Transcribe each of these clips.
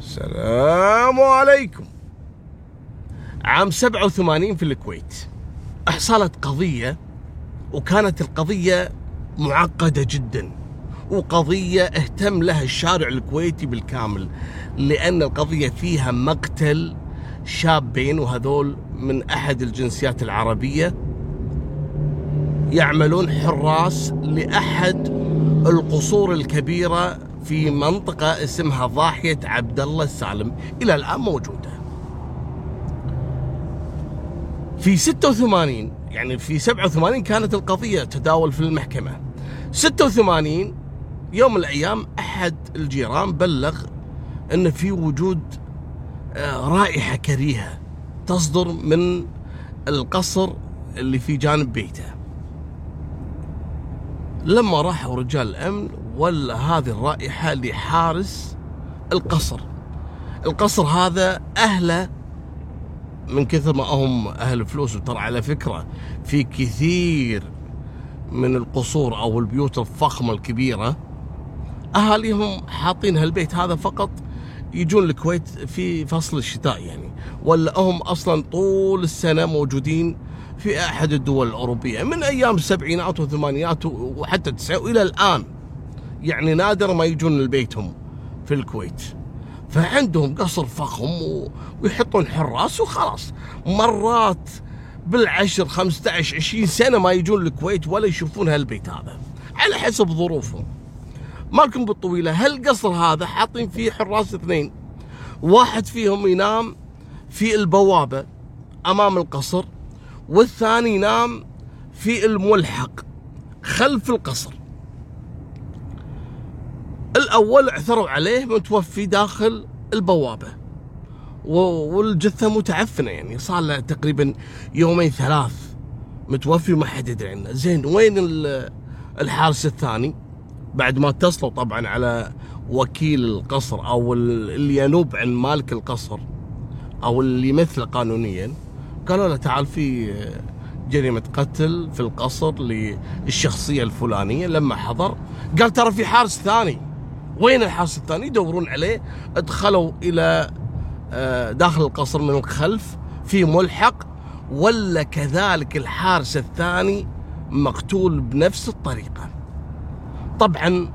السلام عليكم. عام 87 في الكويت حصلت قضية، وكانت القضية معقدة جدا، وقضية اهتم لها الشارع الكويتي بالكامل، لأن القضية فيها مقتل شابين، وهذول من أحد الجنسيات العربية، يعملون حراس لأحد القصور الكبيرة في منطقة اسمها ضاحية عبد الله السالم، إلى الآن موجودة. في 86 يعني في 87 كانت القضية تداول في المحكمة. 86 يوم من الأيام أحد الجيران بلغ أن في وجود رائحة كريهة تصدر من القصر اللي في جانب بيته. لما راحوا رجال الأمن ولا هذه الرائحة لحارس القصر. القصر هذا أهله من كثر ما هم أهل فلوس، وترى على فكرة في كثير من القصور أو البيوت الفخمة الكبيرة أهاليهم حاطين هالبيت هذا فقط يجون الكويت في فصل الشتاء يعني، ولا هم أصلا طول السنة موجودين في أحد الدول الأوروبية من أيام السبعينات والثمانينات وحتى التسعينات وإلى الآن، يعني نادر ما يجون لبيتهم في الكويت. فعندهم قصر فخم ويحطون حراس وخلاص، مرات بالعشر 15 20 سنة ما يجون الكويت ولا يشوفون هالبيت هذا، على حسب ظروفهم. مالكم بالطويلة، هالقصر هذا حاطين فيه حراس اثنين، واحد فيهم ينام في البوابة أمام القصر، والثاني ينام في الملحق خلف القصر. الأول اعثروا عليه متوفي داخل البوابة، والجثة متعفنة، يعني صار له تقريبا يومين ثلاث متوفي وما حد يدري عنه. زين، وين الحارس الثاني؟ بعد ما اتصلوا طبعا على وكيل القصر أو اللي ينوب عن مالك القصر أو اللي يمثله قانونيا، قالوا له تعال في جريمة قتل في القصر للشخصية الفلانية. لما حضر قال ترى في حارس ثاني. وين الحارس الثاني؟ يدورون عليه، ادخلوا إلى داخل القصر من الخلف في ملحق، ولا كذلك الحارس الثاني مقتول بنفس الطريقة. طبعا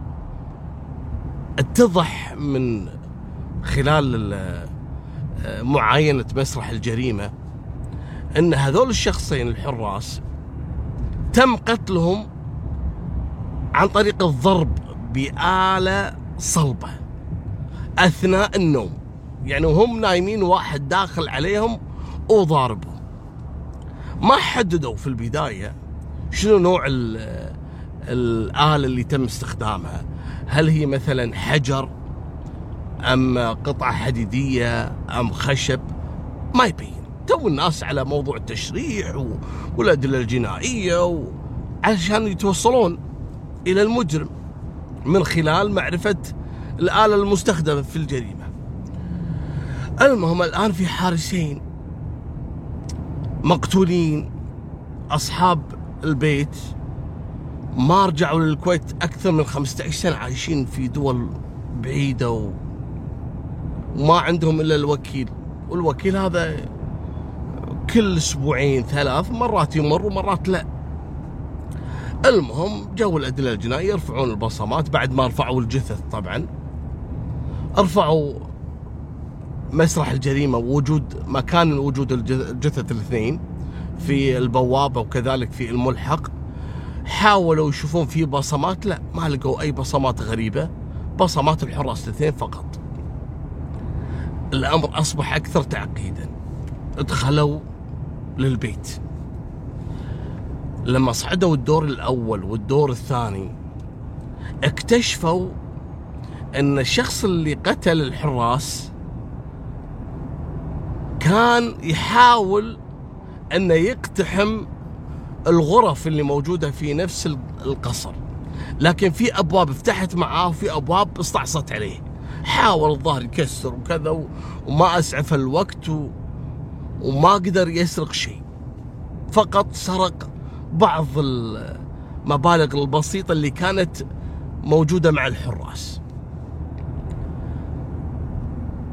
اتضح من خلال معاينة مسرح الجريمة ان هذول الشخصين الحراس تم قتلهم عن طريق الضرب بآلة صلبة أثناء النوم، يعني وهم نايمين واحد داخل عليهم وضاربهم. ما حددوا في البداية شنو نوع الآلة اللي تم استخدامها، هل هي مثلا حجر أم قطعة حديدية أم خشب، ما يبين. تو الناس على موضوع التشريح والأدلة الجنائية علشان يتوصلون إلى المجرم من خلال معرفة الآلة المستخدمة في الجريمة. المهم الآن في حارسين مقتولين، أصحاب البيت ما رجعوا للكويت أكثر من 15 سنة، عايشين في دول بعيدة وما عندهم إلا الوكيل، والوكيل هذا كل أسبوعين 3 مرات يمر ومرات لا. المهم جو الأدلة الجنائية يرفعون البصمات. بعد ما رفعوا الجثث طبعا رفعوا مسرح الجريمة، وجود مكان وجود الجثث الاثنين في البوابة وكذلك في الملحق. حاولوا يشوفون فيه بصمات، لا ما لقوا أي بصمات غريبة، بصمات الحراس الاثنين فقط. الأمر أصبح أكثر تعقيدا. ادخلوا للبيت، لما صعدوا الدور الأول والدور الثاني اكتشفوا أن الشخص اللي قتل الحراس كان يحاول أن يقتحم الغرف اللي موجودة في نفس القصر، لكن في أبواب فتحت معاه وفي أبواب استعصت عليه. حاول الظاهر يكسر وكذا وما أسعف الوقت وما قدر يسرق شيء، فقط سرق بعض المبالغ البسيطة اللي كانت موجودة مع الحراس.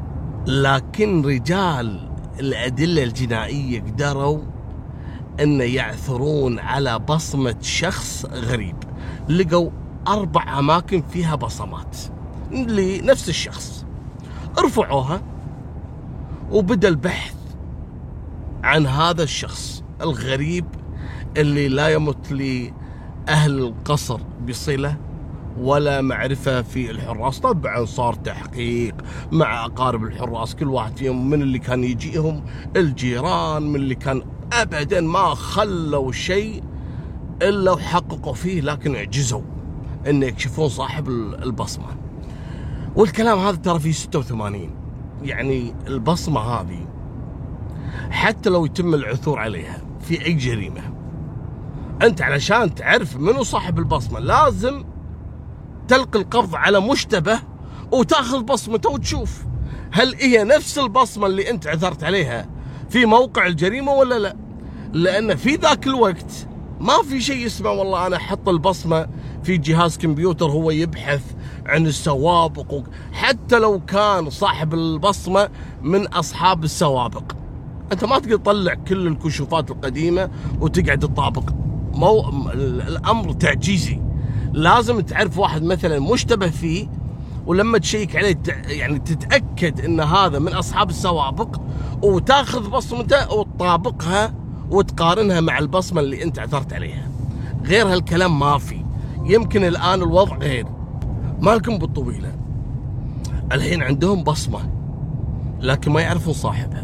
لكن رجال الأدلة الجنائية قدروا أن يعثرون على بصمة شخص غريب. لقوا 4 أماكن فيها بصمات لنفس الشخص، ارفعوها وبدأ البحث عن هذا الشخص الغريب اللي لا يمت لأهل القصر بصلة ولا معرفة في الحراس. طبعا صار تحقيق مع أقارب الحراس، كل واحد فيهم من اللي كان يجيهم، الجيران، من اللي كان، أبدا ما خلوا شيء إلا وحققوا فيه، لكن عجزوا أن يكشفون صاحب البصمة. والكلام هذا ترى في 86. يعني البصمة هذه حتى لو يتم العثور عليها في أي جريمة، أنت علشان تعرف منو صاحب البصمة لازم تلقي القبض على مشتبه وتاخذ بصمته وتشوف هل هي نفس البصمة اللي أنت عثرت عليها في موقع الجريمة ولا لا. لأن في ذاك الوقت ما في شيء اسمه والله أنا أحط البصمة في جهاز كمبيوتر هو يبحث عن السوابق. حتى لو كان صاحب البصمة من أصحاب السوابق، أنت ما تقدر تطلع كل الكشوفات القديمة وتقعد تطابق. الأمر تعجيزي. لازم تعرف واحد مثلا مشتبه فيه، ولما تشيك عليه يعني تتأكد ان هذا من اصحاب السوابق، وتاخذ بصمته وتطابقها وتقارنها مع البصمة اللي انت عثرت عليها. غير هالكلام ما في. يمكن الان الوضع غير، مالكم بالطويلة الحين عندهم بصمة لكن ما يعرفون صاحبها.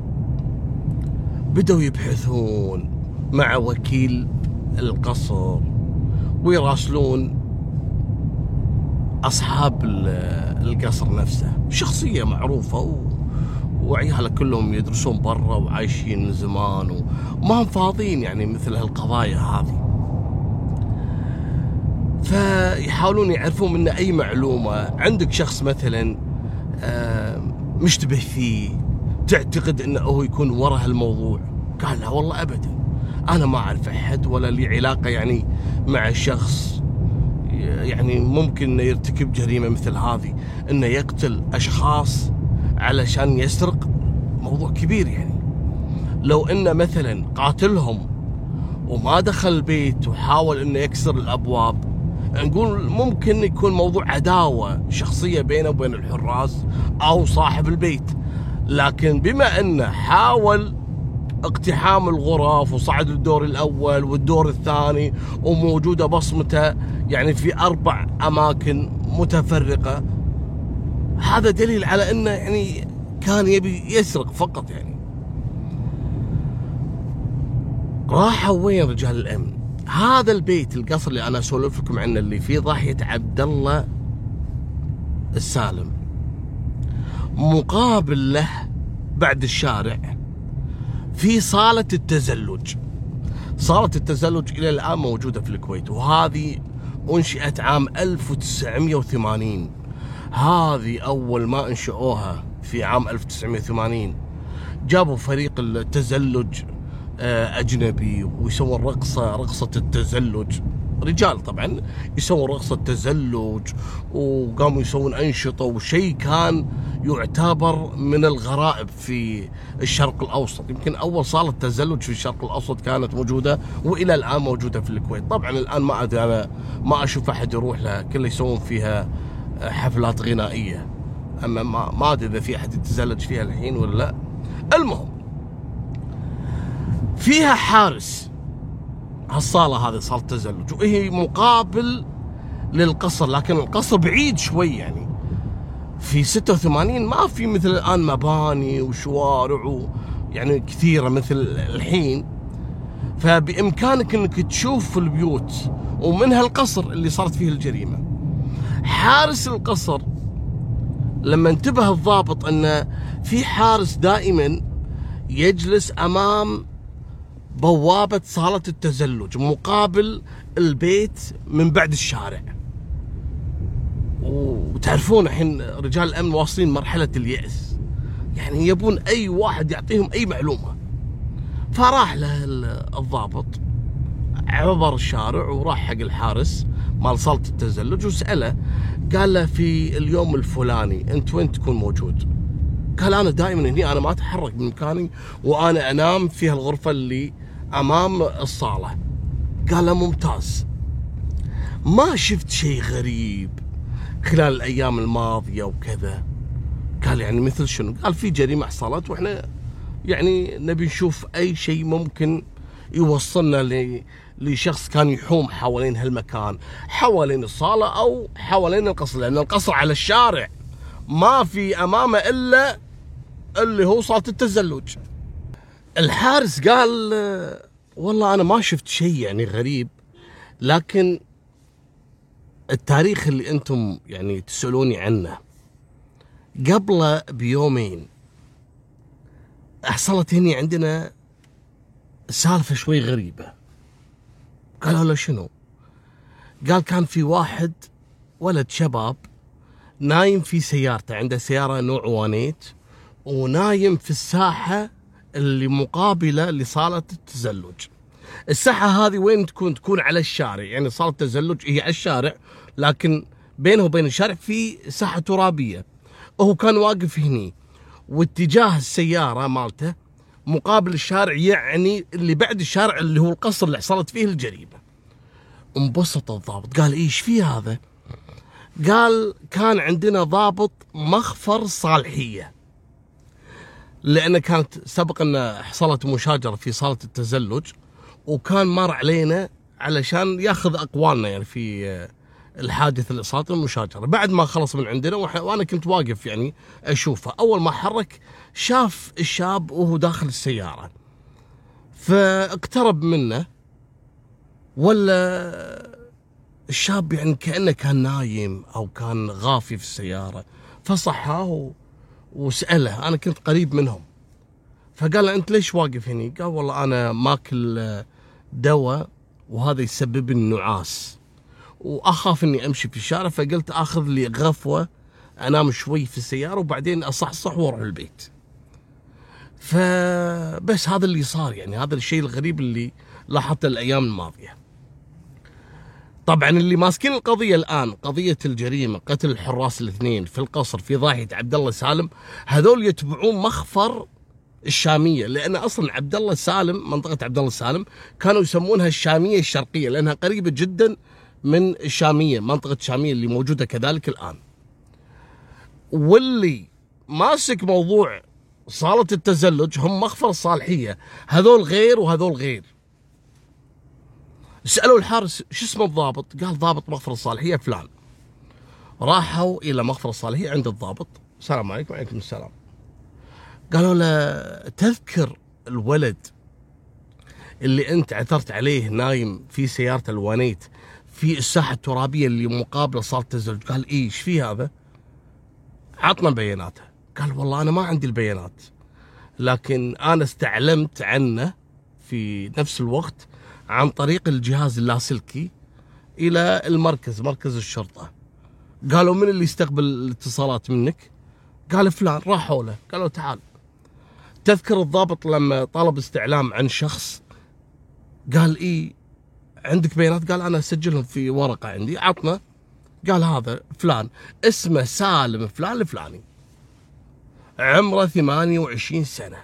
بدأوا يبحثون مع وكيل القصر ويراسلون أصحاب القصر نفسه، شخصية معروفة وعيالها كلهم يدرسون برا وعايشين من زمان وما هم فاضيين يعني مثل هالقضايا هذه. فيحاولون يعرفون منه أي معلومة. عندك شخص مثلا مشتبه فيه، تعتقد أنه هو يكون وراء هالموضوع. قال لا والله أبدا، أنا ما أعرف أحد ولا لي علاقة يعني مع شخص يعني ممكن انه يرتكب جريمة مثل هذه، انه يقتل اشخاص علشان يسرق. موضوع كبير يعني. لو انه مثلا قاتلهم وما دخل البيت وحاول انه يكسر الابواب، نقول ممكن يكون موضوع عداوة شخصية بينه وبين الحراس او صاحب البيت. لكن بما انه حاول اقتحام الغرف وصعد الدور الأول والدور الثاني وموجودة بصمته يعني في 4 أماكن متفرقة، هذا دليل على أنه يعني كان يبي يسرق فقط. يعني راحوا وين رجال الأمن؟ هذا البيت القصر اللي أنا أسولف لكم عنه اللي فيه ضاحية عبد الله السالم، مقابل له بعد الشارع في صالة التزلج. صالة التزلج إلى الآن موجودة في الكويت، وهذه أنشئت عام 1980. هذه أول ما أنشأوها في عام 1980 جابوا فريق التزلج أجنبي ويسوون رقصة التزلج، رجال طبعا يسوون رقصة تزلج، وقاموا يسوون أنشطة، وشيء كان يعتبر من الغرائب في الشرق الأوسط. يمكن أول صالة تزلج في الشرق الأوسط كانت موجودة وإلى الآن موجودة في الكويت. طبعا الآن ما أدري، أنا ما أشوف أحد يروح لها، كله يسوون فيها حفلات غنائية، أما ما أدري إذا في أحد يتزلج فيها الحين ولا لا. المهم فيها حارس هالصالة هذه، صالة تزلج، وهي مقابل للقصر، لكن القصر بعيد شوي. يعني في 86 ما في مثل الآن مباني وشوارع يعني كثيرة مثل الحين، فبإمكانك أنك تشوف البيوت ومنها القصر اللي صارت فيه الجريمة. حارس القصر لما انتبه الضابط أن في حارس دائما يجلس أمام بوابة صالة التزلج مقابل البيت من بعد الشارع، وتعرفون الحين رجال الأمن واصلين مرحلة اليأس، يعني يبون أي واحد يعطيهم أي معلومة. فراح له الضابط عبر الشارع وراح حق الحارس مال صالة التزلج وسأله، قال له في اليوم الفلاني أنت وين تكون موجود؟ قال أنا دائما هني، أنا ما أتحرك من مكاني، وأنا أنام في الغرفة اللي أمام الصالة. قال له ممتاز، ما شفت شيء غريب خلال الأيام الماضية وكذا؟ قال يعني مثل شنو؟ قال في جريمة حصلت وإحنا يعني نبي نشوف أي شيء ممكن يوصلنا لشخص كان يحوم حوالين هالمكان، حوالين الصالة أو حوالين القصر، لأن القصر على الشارع ما في أمامه إلا اللي هو صالة التزلج. الحارس قال والله أنا ما شفت شيء يعني غريب، لكن التاريخ اللي أنتم يعني تسألوني عنه قبله بيومين حصلت هني عندنا سالفة شوي غريبة. قالوا له شنو؟ قال كان في واحد ولد شباب نايم في سيارته، عنده سيارة نوع وانيت، ونايم في الساحة اللي مقابلة لصالة التزلج. الساحة هذه وين تكون على الشارع، يعني صالة التزلج هي على الشارع، لكن بينه وبين الشارع في ساحة ترابية. وهو كان واقف هني، واتجاه السيارة مالته مقابل الشارع، يعني اللي بعد الشارع اللي هو القصر اللي حصلت فيه الجريمة. انبسط الضابط، قال ايش في هذا؟ قال كان عندنا ضابط مخفر صالحية، لأن كانت سبق أن حصلت مشاجرة في صالة التزلج، وكان مر علينا علشان ياخذ أقوالنا يعني في الحادث اللي صارت المشاجرة. بعد ما خلص من عندنا وأنا كنت واقف يعني أشوفه، أول ما حرك شاف الشاب وهو داخل السيارة، فاقترب منه، ولا الشاب يعني كأنه كان نايم أو كان غافي في السيارة، فصحاه وسأله. أنا كنت قريب منهم، فقال له أنت ليش واقف هني؟ قال والله أنا ماكل دواء وهذا يسبب لي النعاس، وأخاف إني أمشي في الشارع، فقلت آخذ لي غفوة أنام شوي في السيارة وبعدين أصحصح وأروح البيت. فبس هذا اللي صار، يعني هذا الشيء الغريب اللي لاحظته الأيام الماضية. طبعا اللي ماسكين القضية الآن، قضية الجريمة قتل الحراس الاثنين في القصر في ضاحية عبد الله سالم، هذول يتبعون مخفر الشامية، لأن أصلا عبد الله سالم، منطقة عبد الله سالم كانوا يسمونها الشامية الشرقية، لأنها قريبة جدا من الشامية، منطقة الشامية اللي موجودة كذلك الآن. واللي ماسك موضوع صالة التزلج هم مخفر الصالحية، هذول غير وهذول غير. سألوا الحارس شو اسمه الضابط؟ قال ضابط مخفر الصالحية فلان. راحوا إلى مخفر الصالحية عند الضابط، السلام عليكم. وعليكم السلام. قالوا له تذكر الولد اللي أنت عثرت عليه نايم في سيارة الوانيت في الساحة الترابية اللي مقابلة صالة التزلج؟ قال إيش في هذا؟ عطنا بياناته. قال والله أنا ما عندي البيانات، لكن أنا استعلمت عنه في نفس الوقت عن طريق الجهاز اللاسلكي إلى المركز، مركز الشرطة. قالوا من اللي يستقبل الاتصالات منك؟ قال فلان. راحوا له قالوا تعال. تذكر الضابط لما طلب استعلام عن شخص؟ قال إيه عندك بيانات؟ قال أنا أسجلهم في ورقة عندي. عطنا. قال هذا فلان اسمه سالم فلان الفلاني، عمره 28 سنة.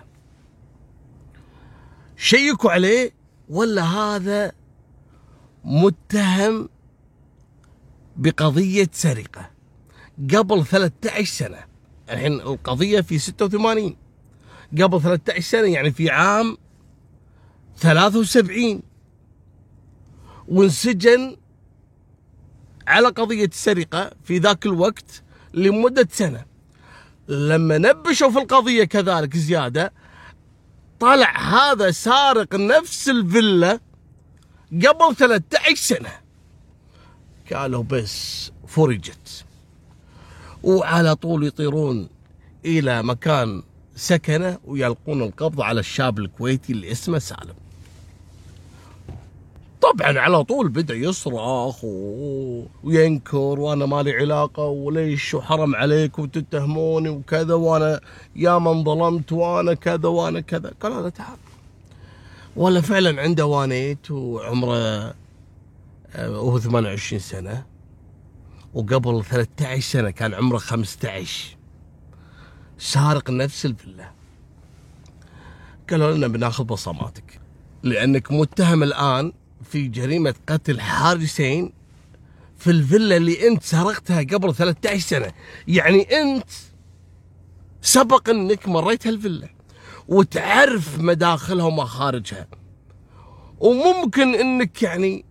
شيكوا عليه ولا هذا متهم بقضية سرقة قبل 13 سنة. الحين القضية في 86، قبل 13 سنة يعني في عام 73، وانسجن على قضية السرقة في ذاك الوقت لمدة سنة. لما نبشوا في القضية كذلك زيادة، طلع هذا سارق نفس الفيلا قبل 13 سنة. قالوا بس فرجت، وعلى طول يطيرون إلى مكان سكنه ويلقون القبض على الشاب الكويتي اللي اسمه سالم. طبعا على طول بدأ يصرخ وينكر، وانا مالي علاقة، وليش وحرم عليك وتتهموني وكذا، وانا يا من ظلمت، وانا كذا وانا كذا. قال لا تعال. ولا فعلا عنده وانيت وعمره وهو 28 سنة، وقبل 13 سنة كان عمره 15. سارق نفس الفيلا. قالوا لنا بناخذ بصماتك لأنك متهم الآن في جريمة قتل حارسين في الفيلا اللي أنت سرقتها قبل 13 سنة. يعني أنت سبق أنك مريت هالفيلا وتعرف مداخلها ومخارجها، وممكن أنك يعني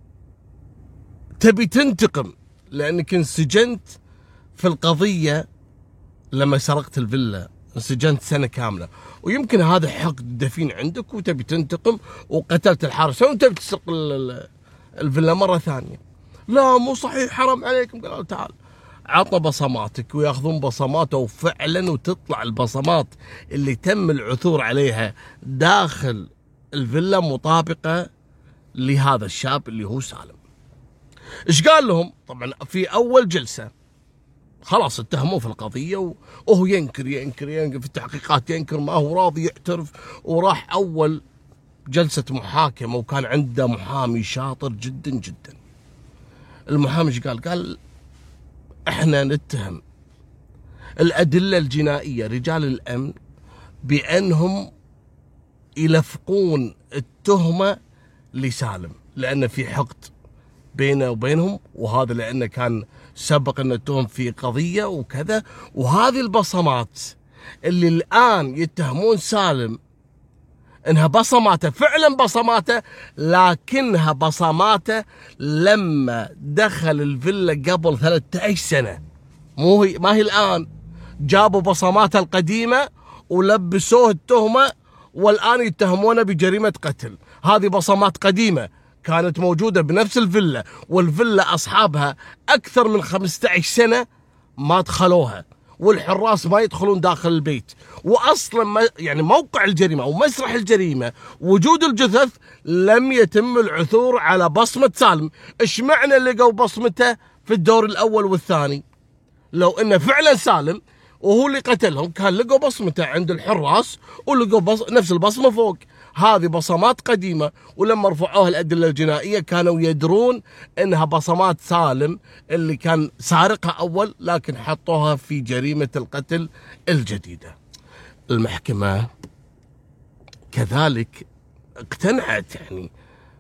تبي تنتقم لأنك انسجنت في القضية. لما سرقت الفيلا انسجنت سنة كاملة، ويمكن هذا حقد دفين عندك وتبي تنتقم وقتلت الحارس وتبي تسرق الفيلا مرة ثانية. لا مو صحيح، حرام عليكم. قالوا تعال عطنا بصماتك، وياخذون بصماته وفعلا وتطلع البصمات اللي تم العثور عليها داخل الفيلا مطابقة لهذا الشاب اللي هو سالم. ايش قال لهم؟ طبعا في اول جلسة خلاص اتهموه في القضية وهو ينكر في التحقيقات، ينكر، ما هو راضي يعترف. وراح اول جلسة محاكمة وكان عنده محامي شاطر جدا جدا. المحامي ايش قال؟ قال احنا نتهم الأدلة الجنائية رجال الأمن بأنهم يلفقون التهمة لسالم لأن في حقد بينه وبينهم، وهذا لأنه كان سبق أن التهم في قضية وكذا. وهذه البصمات اللي الآن يتهمون سالم انها بصماته فعلا بصماته، لكنها بصماته لما دخل الفيلا قبل 13 سنة، ما هي الآن. جابوا بصماته القديمة ولبسوه التهمة والآن يتهمونه بجريمة قتل. هذه بصمات قديمة كانت موجودة بنفس الفيلا، والفيلا أصحابها أكثر من 15 سنة ما دخلوها، والحراس ما يدخلون داخل البيت. واصلا يعني موقع الجريمه او مسرح الجريمه وجود الجثث لم يتم العثور على بصمه سالم. ايش معنى لقوا بصمته في الدور الاول والثاني؟ لو انه فعلا سالم وهو اللي قتلهم كان لقوا بصمته عند الحراس ولقوا نفس البصمه فوق. هذه بصمات قديمه، ولما رفعوها الادله الجنائيه كانوا يدرون انها بصمات سالم اللي كان سارقها اول، لكن حطوها في جريمه القتل الجديده. المحكمه كذلك اقتنعت، يعني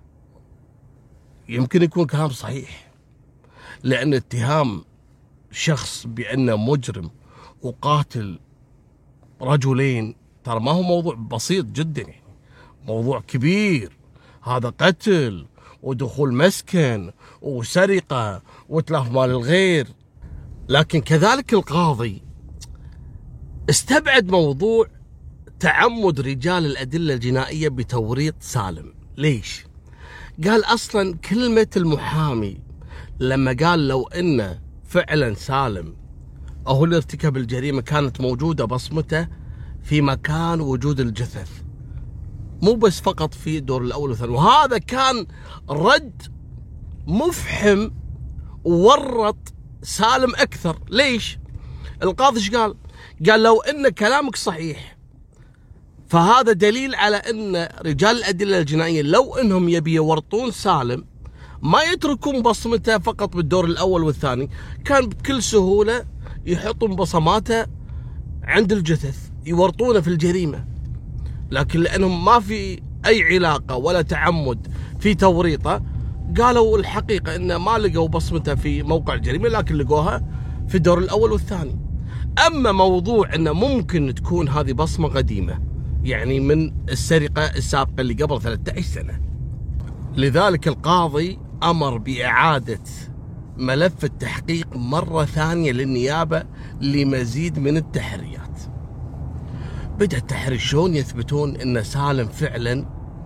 يمكن يكون كلام صحيح، لان اتهام شخص بانه مجرم وقاتل رجلين ترى ما هو موضوع بسيط جدا، يعني موضوع كبير. هذا قتل ودخول مسكن وسرقة وتلاف مال الغير. لكن كذلك القاضي استبعد موضوع تعمد رجال الأدلة الجنائية بتوريط سالم. ليش؟ قال أصلا كلمة المحامي لما قال لو إن فعلا سالم هو اللي ارتكب الجريمة كانت موجودة بصمته في مكان وجود الجثث، مو بس فقط في الدور الأول والثاني. وهذا كان رد مفحم وورط سالم أكثر. ليش؟ القاضي ايش قال؟ قال لو إن كلامك صحيح فهذا دليل على إن رجال الأدلة الجنائية لو إنهم يبي يورطون سالم ما يتركون بصمته فقط بالدور الأول والثاني، كان بكل سهولة يحطون بصماته عند الجثث يورطونه في الجريمة. لكن لأنهم ما في أي علاقة ولا تعمد في توريطه، قالوا الحقيقة إن ما لقوا بصمته في موقع الجريمة، لكن لقوها في الدور الأول والثاني. أما موضوع إنه ممكن تكون هذه بصمة قديمة، يعني من السرقة السابقة اللي قبل 13 سنة، لذلك القاضي أمر بإعادة ملف التحقيق مرة ثانية للنيابة لمزيد من التحريات. بدأ التحري شلون يثبتون ان سالم فعلا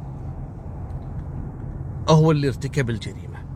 هو اللي ارتكب الجريمة،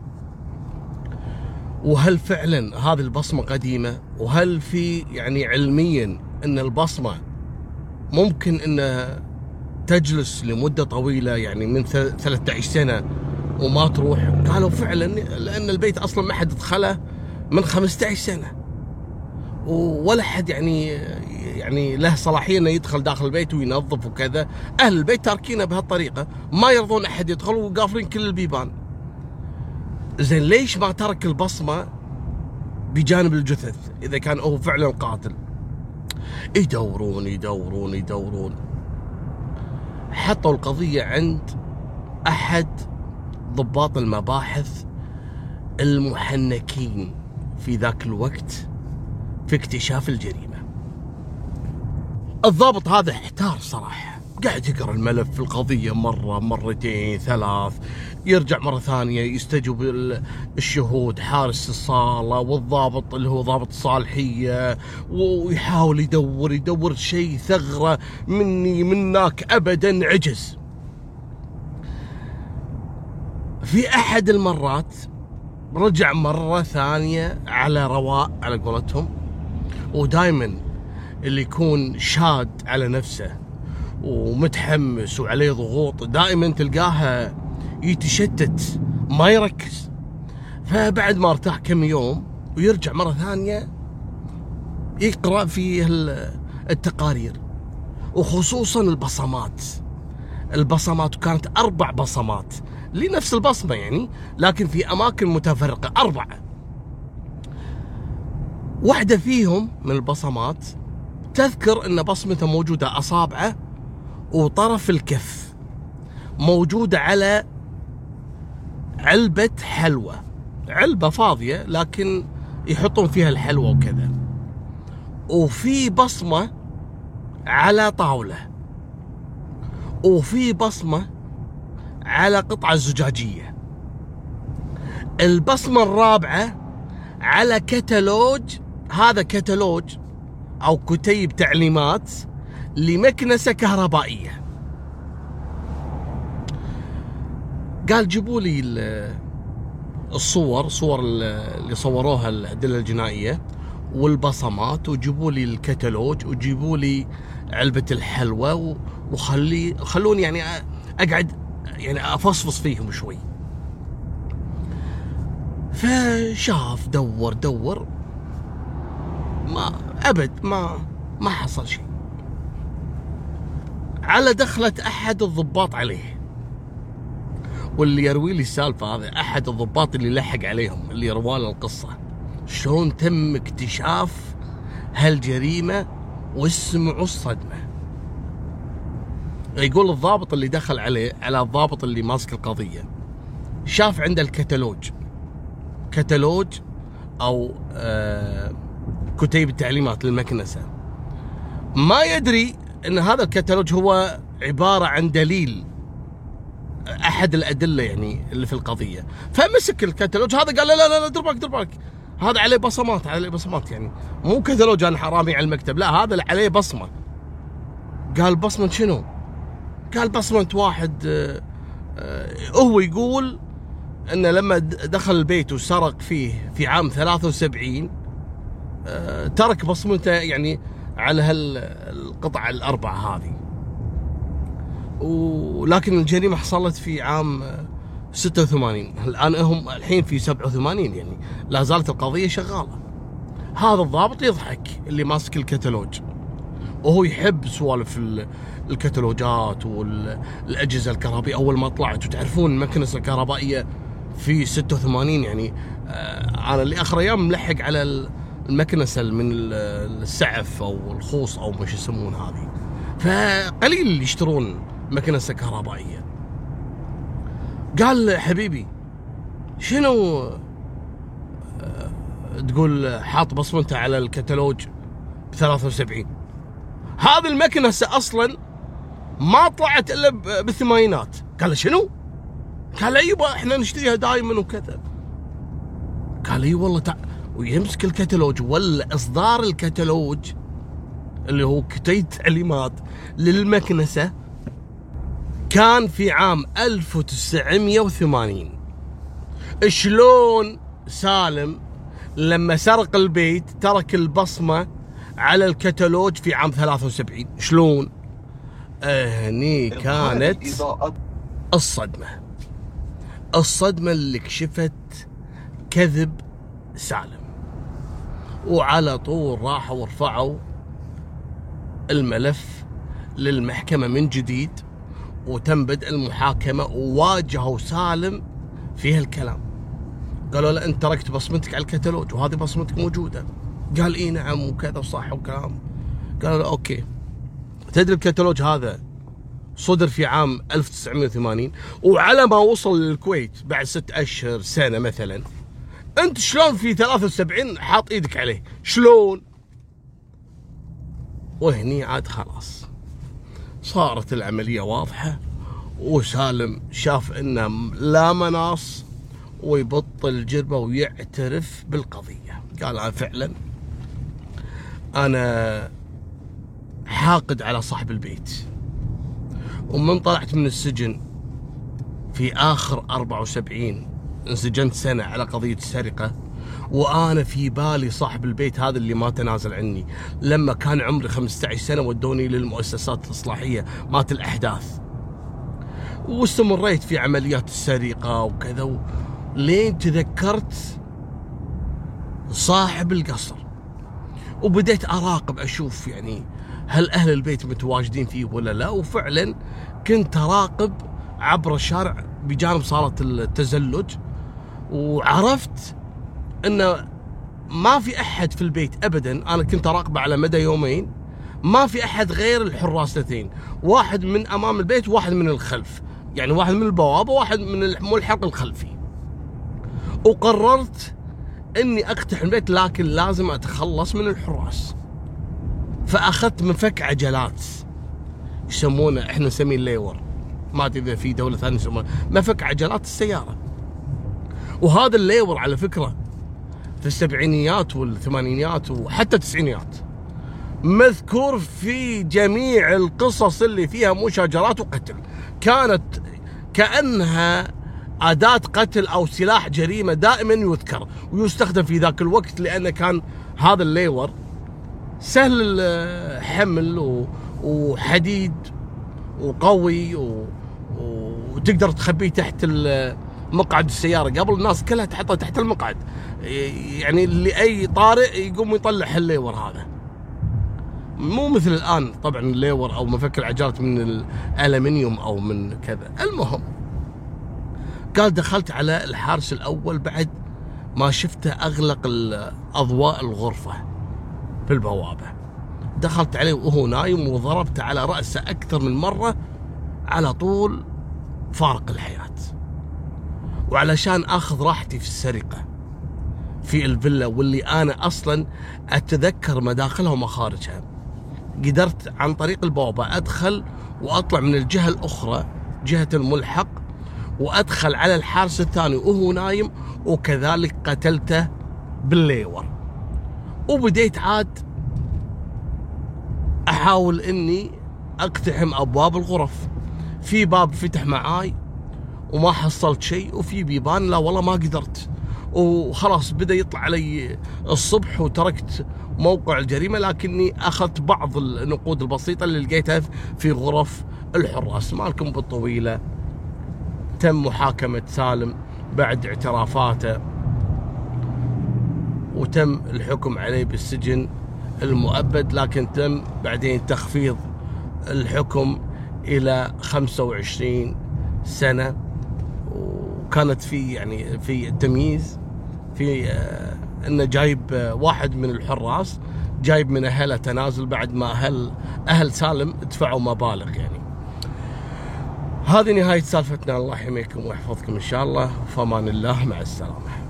وهل فعلا هذه البصمة قديمة، وهل في يعني علميا ان البصمة ممكن ان تجلس لمدة طويلة، يعني من 13 سنة وما تروح. قالوا فعلا لان البيت اصلا ما حد دخله من 15 سنة، ولا حد يعني له صلاحية انه يدخل داخل البيت وينظف وكذا. اهل البيت تاركينه بهالطريقة، ما يرضون احد يدخل وقافلين كل البيبان. زين ليش ما ترك البصمة بجانب الجثث اذا كان هو فعلا قاتل؟ يدورون يدورون يدورون، حطوا القضية عند أحد ضباط المباحث المحنكين في ذاك الوقت في اكتشاف الجريمة. الضابط هذا احتار صراحة، قاعد يقرأ الملف في القضية مرة مرتين ثلاث، يرجع مرة ثانية يستجوب الشهود حارس الصالة والضابط اللي هو ضابط الصالحية، ويحاول يدور شيء ثغرة مني منك أبدا عجز. في أحد المرات رجع مرة ثانية على رواء على قولتهم، ودائما اللي يكون شاد على نفسه ومتحمس وعليه ضغوط دائما تلقاه يتشتت ما يركز. فبعد ما ارتاح كم يوم ويرجع مرة ثانية يقرأ في التقارير، وخصوصا البصمات كانت 4 بصمات لنفس البصمة يعني، لكن في أماكن متفرقة 4. واحدة فيهم من البصمات تذكر أن بصمته موجودة أصابعه وطرف الكف موجودة على علبة حلوى، علبة فاضية لكن يحطون فيها الحلوى وكذا، وفي بصمة على طاولة، وفي بصمة على قطعة زجاجية، البصمة الرابعة على كتالوج، هذا كتالوج أو كتيب تعليمات لمكنسة كهربائية. قال جيبوا لي صور اللي صوروها الأدلة الجنائية والبصمات، وجيبوا لي الكتالوج، وجيبوا لي علبة الحلوى، خلوني يعني أقعد يعني أفصفص فيهم شوي. فشاف دور ما حصل شيء، على دخلة أحد الضباط عليه. واللي يروي لي السالفة هذا أحد الضباط اللي لحق عليهم، اللي يروالنا القصة شلون تم اكتشاف هالجريمة واسمعوا الصدمة. يقول الضابط اللي دخل على الضابط اللي ماسك القضية، شاف عنده كتالوج أو كتيب التعليمات للمكنسة، ما يدري أن هذا الكتالوج هو عبارة عن دليل أحد الأدلة يعني اللي في القضية. فمسك الكتالوج هذا قال لا دير بالك هذا عليه بصمات يعني مو كتالوج أنا حرامي على المكتب، لا هذا عليه بصمة. قال بصمة شنو؟ قال بصمة واحد هو يقول أن لما دخل البيت وسرق فيه في عام 73 ترك بصمته يعني على هالقطع ال4 هذه، ولكن الجريمة حصلت في عام 86. الآن هم الحين في 87 يعني لا زالت القضية شغالة. هذا الضابط يضحك اللي ماسك الكتالوج، وهو يحب سوالف الكتالوجات والأجهزة الكهربائية. أول ما طلعت وتعرفون المكنسة الكهربائية في 86 يعني أنا اللي آخر أيام ملحق على المكنسة من السعف أو الخوص أو مش يسمون هذه، فقليل اللي يشترون مكنسة كهربائية. قال حبيبي شنو تقول حاط بصمته على الكتالوج ب73؟ هذه المكنسة أصلا ما طلعت إلا بالثمانينات. قال شنو؟ قال أيوة إحنا نشتريها دائما وكذا. قال أي والله ويمسك الكتالوج ولا إصدار الكتالوج اللي هو كتيب تعليمات للمكنسة كان في عام 1980. شلون سالم لما سرق البيت ترك البصمة على الكتالوج في عام 73؟ شلون؟ هني كانت الصدمة اللي كشفت كذب سالم، وعلى طول راحوا ورفعوا الملف للمحكمة من جديد، وتم بدء المحاكمة، وواجهوا سالم في هالكلام. قالوا له أنت تركت بصمتك على الكتالوج وهذه بصمتك موجودة. قال إيه نعم وكذا وصح وكلام. قال اوكي. تدري الكتالوج هذا صدر في عام 1980، وعلى ما وصل للكويت بعد 6 أشهر سنة مثلا. انت شلون في 73 حاط ايدك عليه؟ شلون؟ وهني عاد خلاص صارت العملية واضحة، وسالم شاف انه لا مناص ويبطل جربه ويعترف بالقضية. قال أنا فعلا أنا حاقد على صاحب البيت، ومن طلعت من السجن في آخر 74 انسجنت سنة على قضية السرقة، وأنا في بالي صاحب البيت هذا اللي ما تنازل عني. لما كان عمري 15 سنة ودوني للمؤسسات الإصلاحية مات الأحداث، واستمريت في عمليات السرقة وكذا، لين تذكرت صاحب القصر، وبديت أراقب أشوف يعني هل أهل البيت متواجدين فيه ولا لا. وفعلا كنت أراقب عبر الشارع بجانب صالة التزلج، وعرفت أن ما في أحد في البيت أبدا. أنا كنت أراقبه على مدى يومين، ما في أحد غير الحراستين، واحد من أمام البيت وواحد من الخلف، يعني واحد من البوابة وواحد من الملحق الخلفي. وقررت اني اقتحم البيت، لكن لازم اتخلص من الحراس. فاخذت مفك عجلات يسمونه، احنا نسميه الليور، ما ادري اذا في دوله ثانيه يسمونه مفك عجلات السياره. وهذا الليور على فكره في السبعينيات والثمانينيات وحتى التسعينيات مذكور في جميع القصص اللي فيها مشاجرات وقتل. كانت كأنها أداة قتل أو سلاح جريمة، دائما يذكر ويستخدم في ذاك الوقت، لأن كان هذا الليور سهل الحمل وحديد وقوي وتقدر تخبيه تحت مقعد السيارة. قبل الناس كلها تحطه تحت المقعد، يعني لأي طارئ يقوم يطلع الليور هذا. مو مثل الآن طبعا الليور أو مفك العجلات من الألمنيوم أو من كذا. المهم قال دخلت على الحارس الأول بعد ما شفته أغلق أضواء الغرفة في البوابة. دخلت عليه وهو نايم وضربته على رأسه أكثر من مرة على طول فارق الحياة. وعلشان أخذ راحتي في السرقة في الفيلا، واللي أنا أصلا أتذكر مداخلها ومخارجها، قدرت عن طريق البوابة أدخل وأطلع من الجهة الأخرى جهة الملحق، وأدخل على الحارس الثاني وهو نايم، وكذلك قتلته بالليور. وبديت عاد أحاول إني أقتحم أبواب الغرف. في باب فتح معاي وما حصلت شيء، وفي بيبان لا والله ما قدرت، وخلاص بدأ يطلع علي الصبح وتركت موقع الجريمة. لكني أخذت بعض النقود البسيطة اللي لقيتها في غرف الحراس. مالكم بالطويلة تم محاكمة سالم بعد اعترافاته، وتم الحكم عليه بالسجن المؤبد، لكن تم بعدين تخفيض الحكم إلى 25 سنة. وكانت في يعني في تمييز في انه جايب واحد من الحراس جايب من اهله تنازل بعد ما اهل سالم دفعوا مبالغ. يعني هذه نهاية سالفتنا. الله يحميكم ويحفظكم ان شاء الله، وفمان الله، مع السلامة.